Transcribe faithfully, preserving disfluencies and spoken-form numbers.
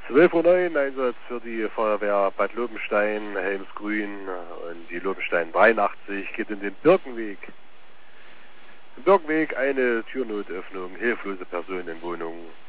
zwölf Uhr neun, Einsatz für die Feuerwehr Bad Lobenstein, Helmsgrün und die Lobenstein dreiundachtzig geht in den Birkenweg. Im Birkenweg eine Türnotöffnung, hilflose Personen in Wohnung.